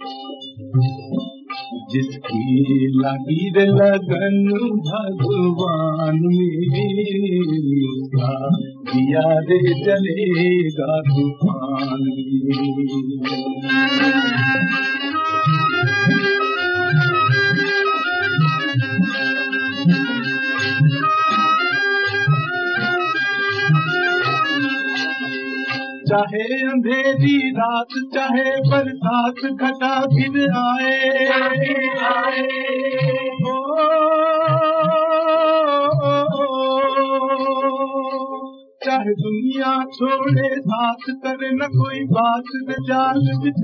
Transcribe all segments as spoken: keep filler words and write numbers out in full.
जिसकी लगी रे लगन भगवान में, उसका दिया रे जलेगा तूफान में। चाहे अंधेरी रात, चाहे बरसात घटा गिर आए, ओ, चाहे दुनिया छोड़े साथ करे न कोई बात, न जाल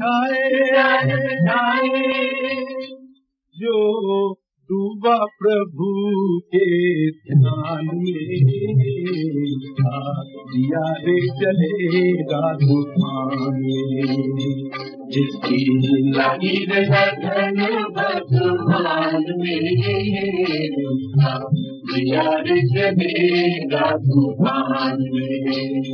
बिछाए, जो डूबा प्रभु के ध्यान में, दिया रे चलेगा तूफान में। जिसकी लगी रे लगन भगवान में, दिया रे चलेगा तूफान में।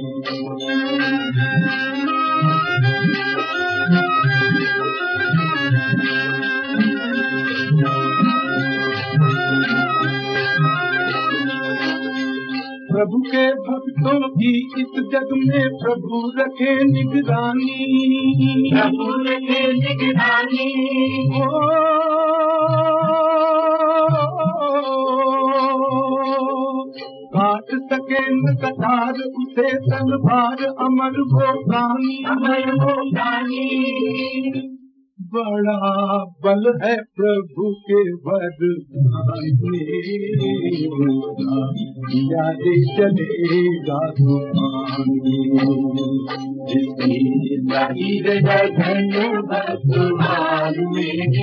प्रभु के भक्तों की इस जग में प्रभु रखे निगरानी, प्रभु रखे निगरानी। ओ काट सके न कटार उसे तलवार, अमर वो प्राणी, अमर वो प्राणी। बड़ा बल है प्रभु के वरदान में, दिया रे चलेगा तूफान में। जिसकी लगी रे लगन भगवान में,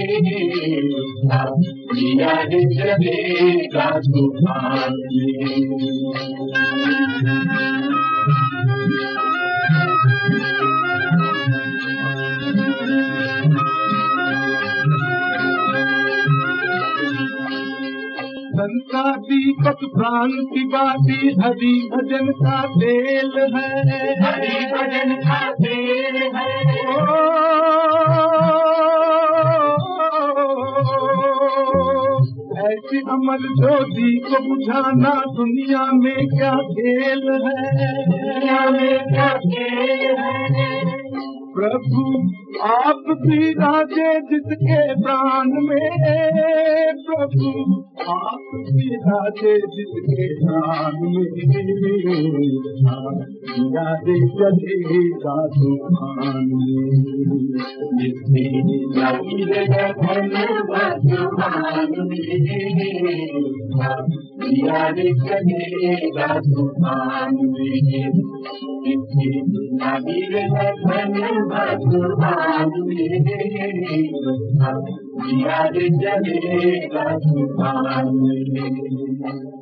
दिया रे चलेगा तूफान में। संता दीपक प्राण की बाती, हरि भजन का तेल है, हरि भजन का तेल है। ऐसी अमर ज्योति को बुझाना दुनिया में क्या खेल है, दुनिया में क्या खेल है। प्रभु आप भी राजे जिसके प्राण में, प्रभु आप भी राजे जिसके प्राण में, दिया रे चलेगा तूफान में। जिसकी लगी रे लगन भगवान में, दिया रे चलेगा तूफान में। जिसकी लगी रे लगन भगवान में, दिया रे चलेगा तूफान में।